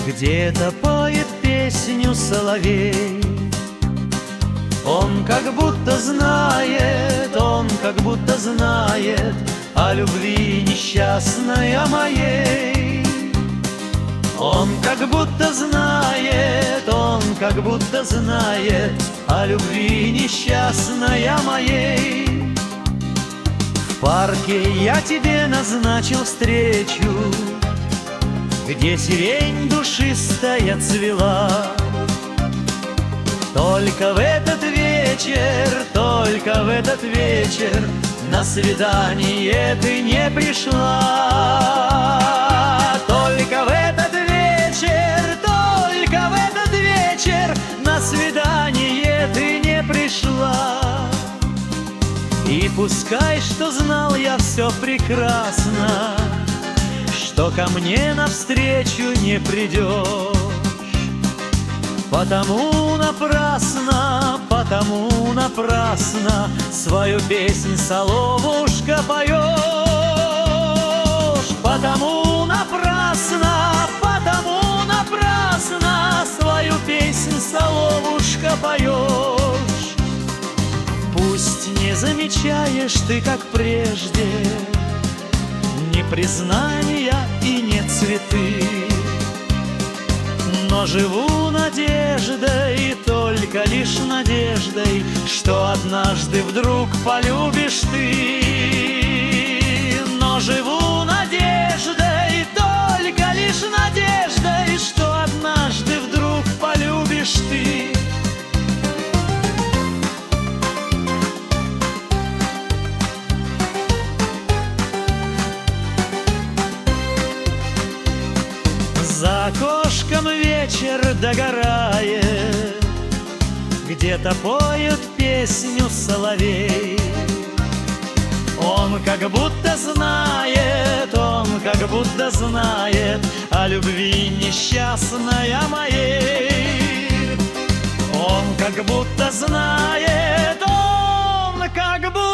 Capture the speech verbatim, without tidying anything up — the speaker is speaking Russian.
Где-то поет песню соловей. Он как будто знает, он как будто знает о любви несчастной, о моей. Он как будто знает, он как будто знает о любви несчастной, о моей. В парке я тебе назначил встречу, где сирень душистая цвела. Только в этот вечер, только в этот вечер на свидание ты не пришла. Только в этот вечер, только в этот вечер на свидание ты не пришла. И пускай, что знал я все прекрасно, что ко мне навстречу не придешь, потому напрасно, потому напрасно свою песнь, соловушка, поешь. Потому напрасно, потому напрасно свою песнь, соловушка, поешь. Пусть не замечаешь ты, как прежде, ни признания и не цветы, но живу надеждой, только лишь надеждой, что однажды вдруг полюбишь ты. Но живу надеждой, только лишь надеждой, что однажды вдруг полюбишь ты. За окошком вечер догорает, где-то поет песню соловей. Он как будто знает, он как будто знает о любви несчастной, о моей. Он как будто знает, он как будто